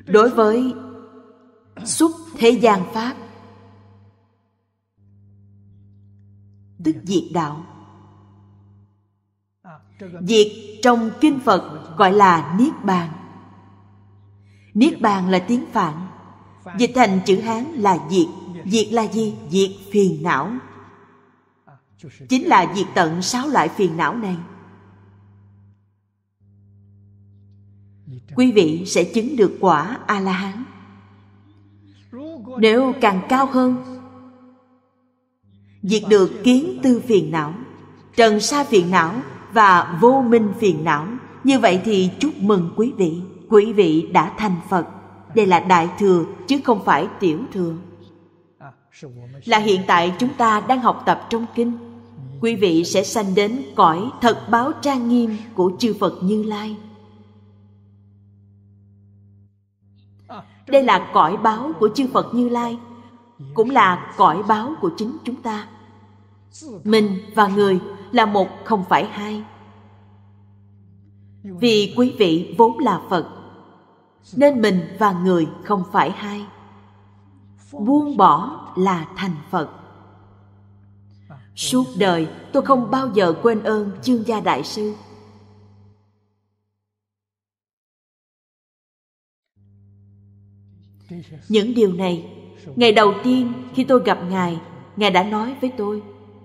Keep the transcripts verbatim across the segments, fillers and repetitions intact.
đối với xuất thế gian pháp, tức diệt đạo. Diệt trong kinh Phật gọi là Niết Bàn. Niết Bàn là tiếng Phạn, dịch thành chữ Hán là diệt. Diệt là gì? Diệt phiền não. Chính là diệt tận sáu loại phiền não này. Quý vị sẽ chứng được quả A-la-hán. Nếu càng cao hơn, diệt được kiến tư phiền não, trần sa phiền não và vô minh phiền não, như vậy thì chúc mừng quý vị. Quý vị đã thành Phật. Đây là đại thừa chứ không phải tiểu thừa. Là hiện tại chúng ta đang học tập trong kinh. Quý vị sẽ sanh đến cõi thật báo trang nghiêm của chư Phật Như Lai. Đây là cõi báo của chư Phật Như Lai, cũng là cõi báo của chính chúng ta. Mình và người là một không phải hai. Vì quý vị vốn là Phật, nên mình và người không phải hai. Buông bỏ là thành Phật. Suốt đời tôi không bao giờ quên ơn Chương Gia Đại Sư. Những điều này, ngày đầu tiên khi tôi gặp Ngài, Ngài đã nói với tôi.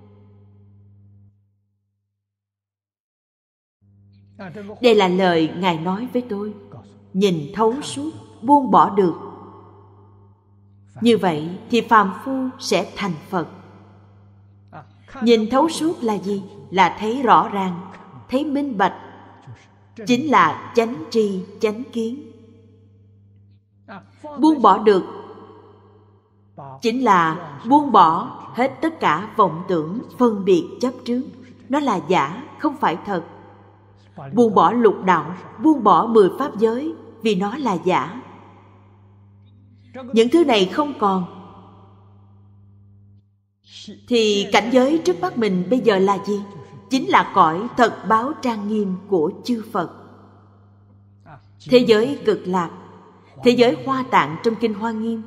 Đây là lời Ngài nói với tôi. Nhìn thấu suốt, buông bỏ được. Như vậy thì phàm phu sẽ thành Phật. Nhìn thấu suốt là gì? Là thấy rõ ràng, thấy minh bạch. Chính là chánh tri, chánh kiến. Buông bỏ được chính là buông bỏ hết tất cả vọng tưởng, phân biệt, chấp trước. Nó là giả, không phải thật. Buông bỏ lục đạo, buông bỏ mười pháp giới, vì nó là giả. Những thứ này không còn, thì cảnh giới trước mắt mình bây giờ là gì? Chính là cõi thật báo trang nghiêm của chư Phật. Thế giới cực lạc, thế giới Hoa Tạng trong kinh Hoa Nghiêm.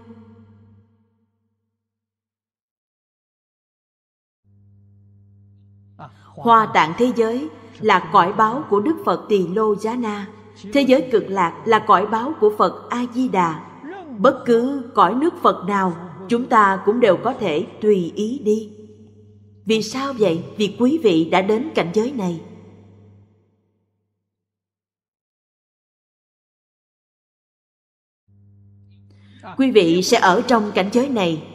Hoa Tạng thế giới là cõi báo của Đức Phật Tỳ Lô Giá Na. Thế giới cực lạc là cõi báo của Phật A Di Đà. Bất cứ cõi nước Phật nào, chúng ta cũng đều có thể tùy ý đi. Vì sao vậy? Vì quý vị đã đến cảnh giới này. Quý vị sẽ ở trong cảnh giới này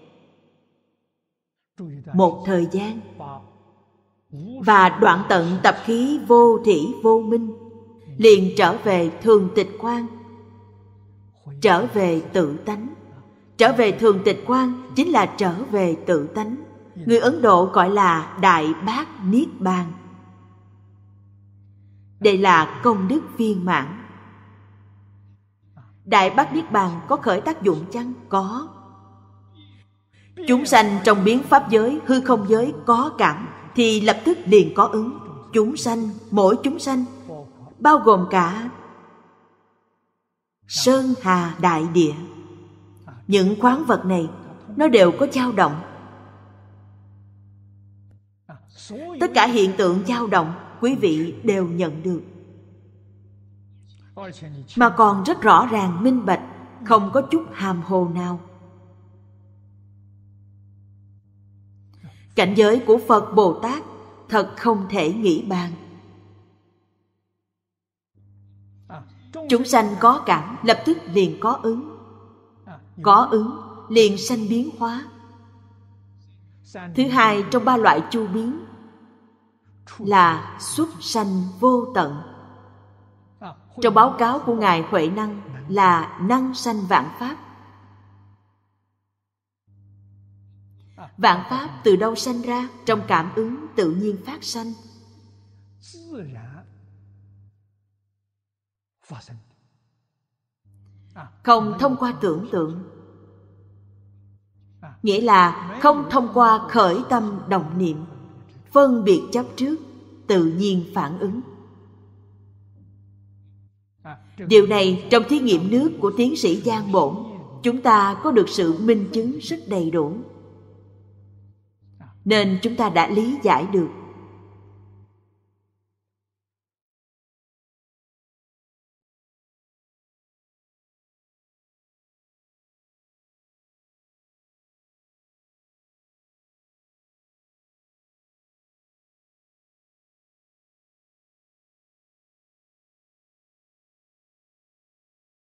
một thời gian, và đoạn tận tập khí vô thỉ vô minh, liền trở về thường tịch quan, trở về tự tánh. Trở về thường tịch quan chính là trở về tự tánh. Người Ấn Độ gọi là Đại Bát Niết Bàn. Đây là công đức viên mãn. Đại Bát Niết Bàn có khởi tác dụng chăng? Có. Chúng sanh trong biến pháp giới, hư không giới có cảm, thì lập tức liền có ứng. Chúng sanh, mỗi chúng sanh, bao gồm cả sơn hà đại địa. Những khoáng vật này, nó đều có dao động. Tất cả hiện tượng dao động, quý vị đều nhận được. Mà còn rất rõ ràng minh bạch, không có chút hàm hồ nào. Cảnh giới của Phật Bồ Tát thật không thể nghĩ bàn. Chúng sanh có cảm, lập tức liền có ứng. Có ứng, liền sanh biến hóa. Thứ hai trong ba loại chu biến là xuất sanh vô tận. Trong báo cáo của Ngài Huệ Năng là năng sanh vạn pháp. Vạn pháp từ đâu sanh ra? Trong cảm ứng tự nhiên phát sanh. Không thông qua tưởng tượng, nghĩa là không thông qua khởi tâm động niệm, phân biệt chấp trước, tự nhiên phản ứng. Điều này trong thí nghiệm nước của tiến sĩ Giang Bổn, chúng ta có được sự minh chứng rất đầy đủ. Nên chúng ta đã lý giải được